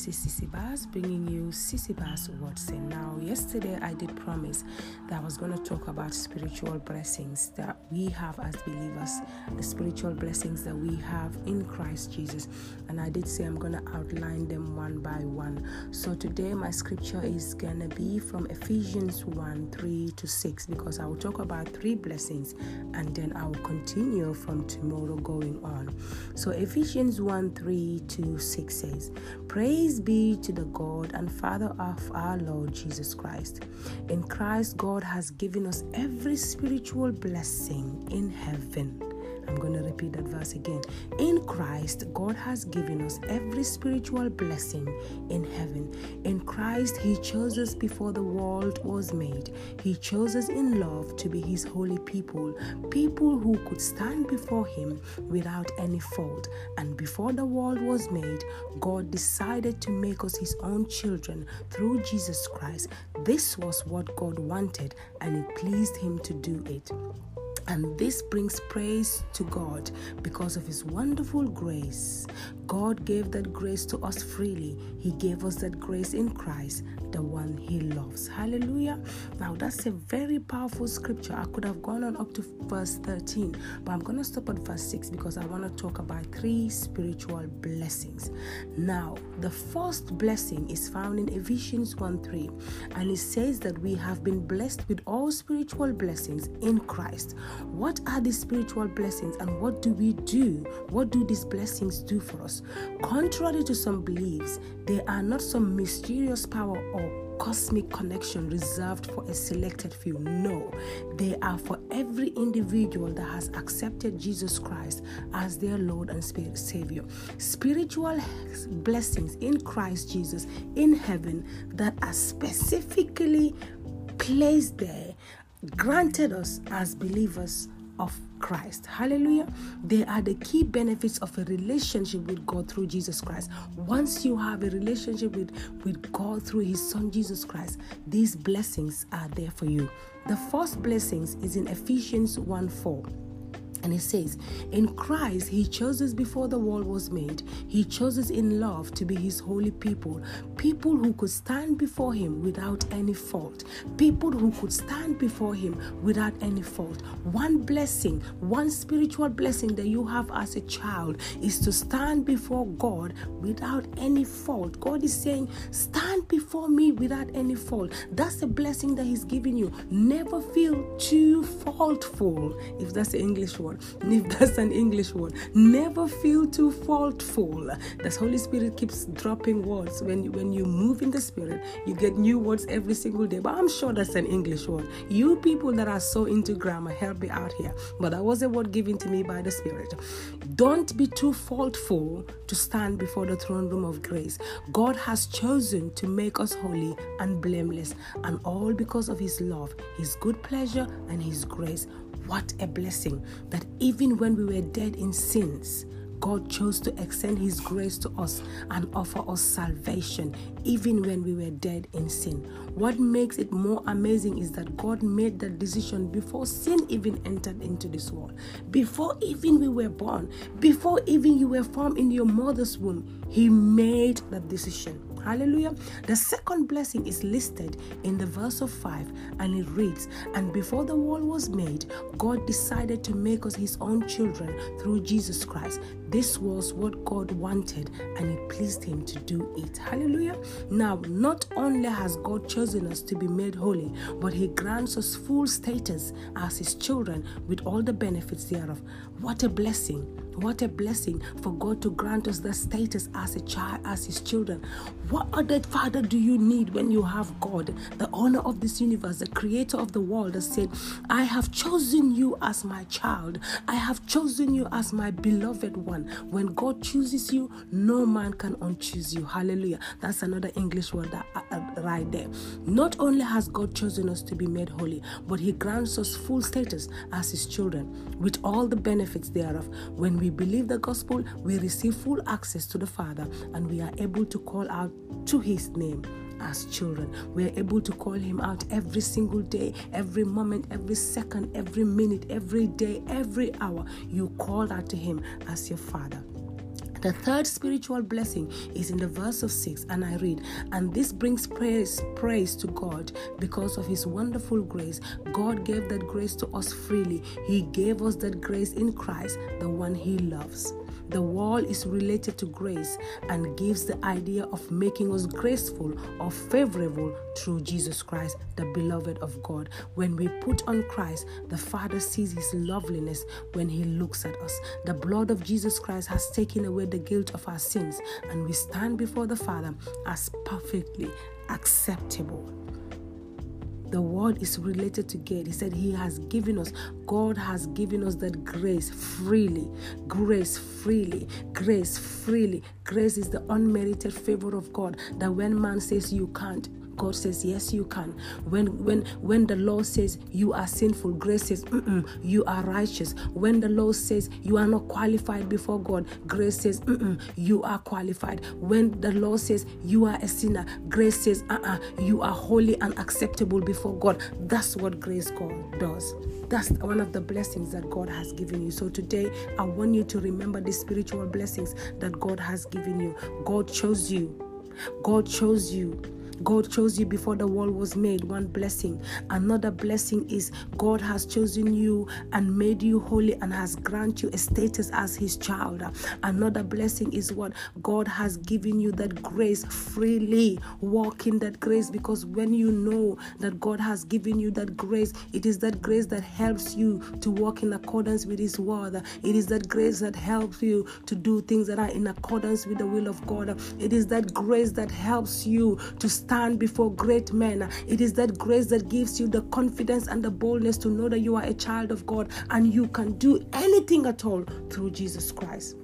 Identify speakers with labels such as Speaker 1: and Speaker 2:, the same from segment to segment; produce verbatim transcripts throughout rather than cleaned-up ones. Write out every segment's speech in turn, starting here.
Speaker 1: this is Sissy Bass bringing you Sissy Bass Words. And now, yesterday I did promise that I was going to talk about spiritual blessings that we have as believers, the spiritual blessings that we have in Christ Jesus. And I did say I'm going to outline them one by one. So today my scripture is going to be from Ephesians one, three to six, because I will talk about three blessings and then I will continue from tomorrow going on. So Ephesians one, three to six says, "Praise be to the God and Father of our Lord Jesus Christ. In Christ, God has given us every spiritual blessing in heaven." I'm going to repeat that verse again. In Christ, God has given us every spiritual blessing in heaven. In Christ, He chose us before the world was made. He chose us in love to be His holy people, people who could stand before Him without any fault. And before the world was made, God decided to make us His own children through Jesus Christ. This was what God wanted, and it pleased Him to do it. And this brings praise to God because of His wonderful grace. God gave that grace to us freely. He gave us that grace in Christ, the one He loves. Hallelujah. Now that's a very powerful scripture. I could have gone on up to verse thirteen, but I'm going to stop at verse six because I want to talk about three spiritual blessings. Now, the first blessing is found in Ephesians one three, and it says that we have been blessed with all spiritual blessings in Christ. What are these spiritual blessings and what do we do? What do these blessings do for us? Contrary to some beliefs, they are not some mysterious power or cosmic connection reserved for a selected few. No, they are for every individual that has accepted Jesus Christ as their Lord and Savior. Spiritual blessings in Christ Jesus in heaven that are specifically placed there, granted us as believers of Christ. Hallelujah. They are the key benefits of a relationship with God through Jesus Christ. Once you have a relationship with, with God through His Son Jesus Christ, these blessings are there for you. The first blessings is in Ephesians one four. And it says, in Christ, He chose us before the world was made. He chose us in love to be His holy people. People who could stand before Him without any fault. People who could stand before Him without any fault. One blessing, one spiritual blessing that you have as a child is to stand before God without any fault. God is saying, stand before me without any fault. That's the blessing that He's giving you. Never feel too faultful, if that's the English word. If that's an English word, never feel too faultful. The Holy Spirit keeps dropping words. When you, when you move in the Spirit, you get new words every single day. But I'm sure that's an English word. You people that are so into grammar, help me out here. But that was a word given to me by the Spirit. Don't be too faultful to stand before the throne room of grace. God has chosen to make us holy and blameless, and all because of His love, His good pleasure, and His grace. What a blessing that even when we were dead in sins, God chose to extend His grace to us and offer us salvation even when we were dead in sin. What makes it more amazing is that God made that decision before sin even entered into this world. Before even we were born, before even you were formed in your mother's womb, He made that decision. Hallelujah. The second blessing is listed in the verse of five, and it reads, "And before the world was made, God decided to make us His own children through Jesus Christ." This was what God wanted, and it pleased Him to do it. Hallelujah. Now, not only has God chosen us to be made holy, but He grants us full status as His children with all the benefits thereof. What a blessing. What a blessing for God to grant us the status as a child, as His children. What other father do you need when you have God, the owner of this universe, the creator of the world, that said, I have chosen you as my child. I have chosen you as my beloved one. When God chooses you, no man can unchoose you. Hallelujah. That's another English word that, uh, right there. Not only has God chosen us to be made holy, but He grants us full status as His children with all the benefits thereof. When we believe the gospel, we receive full access to the Father, and we are able to call out to His name as children. We are able to call Him out every single day, every moment, every second, every minute, every day, every hour. You call out to Him as your Father. The third spiritual blessing is in the verse of six, and I read, and this brings praise, praise to God because of his wonderful grace. God gave that grace to us freely. He gave us that grace in Christ, the one he loves. The word is related to grace and gives the idea of making us graceful or favorable through Jesus Christ, the beloved of God. When we put on Christ, the Father sees his loveliness when he looks at us. The blood of Jesus Christ has taken away the guilt of our sins, and we stand before the Father as perfectly acceptable. The word is related to God. He said he has given us, God has given us that grace freely, grace freely, grace freely. Grace is the unmerited favor of God, that when man says you can't, God says, yes, you can. When when when the law says you are sinful, grace says, Mm-mm, you are righteous. When the law says you are not qualified before God, grace says, Mm-mm, you are qualified. When the law says you are a sinner, grace says, uh-uh, you are holy and acceptable before God. That's what grace God does. That's one of the blessings that God has given you. So today, I want you to remember the spiritual blessings that God has given you. God chose you. God chose you. God chose you before the world was made. One blessing. Another blessing is God has chosen you and made you holy and has granted you a status as his child. Another blessing is what? God has given you that grace freely. Walk in that grace, because when you know that God has given you that grace, it is that grace that helps you to walk in accordance with his word. It is that grace that helps you to do things that are in accordance with the will of God. It is that grace that helps you to stand before great men. It is that grace that gives you the confidence and the boldness to know that you are a child of God and you can do anything at all through Jesus Christ.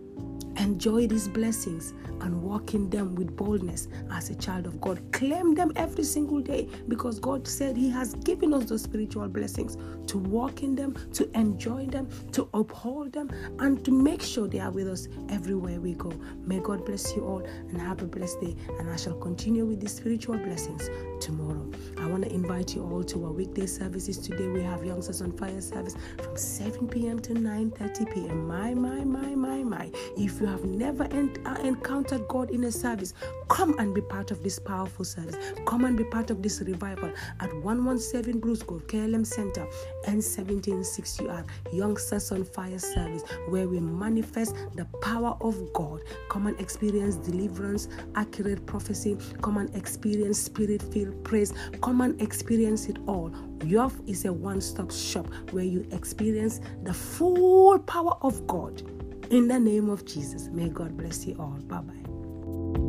Speaker 1: Enjoy these blessings and walk in them with boldness as a child of God. Claim them every single day, because God said he has given us those spiritual blessings to walk in them, to enjoy them, to uphold them, and to make sure they are with us everywhere we go. May God bless you all and have a blessed day. And I shall continue with these spiritual blessings tomorrow. I want to invite you all to our weekday services. Today we have Youngsters on Fire service from seven p.m. to nine thirty p.m. My, my, my, my, my. If you have never ent- uh, encountered God in a service, come and be part of this powerful service. Come and be part of this revival at one seventeen Bruce Grove, K L M Center, N seventeen six U R, Youngsters on Fire service, where we manifest the power of God. Come and experience deliverance, accurate prophecy. Come and experience spirit-filled praise. Come and experience it all. Yoff is a one-stop shop where you experience the full power of God. In the name of Jesus, may God bless you all. Bye-bye.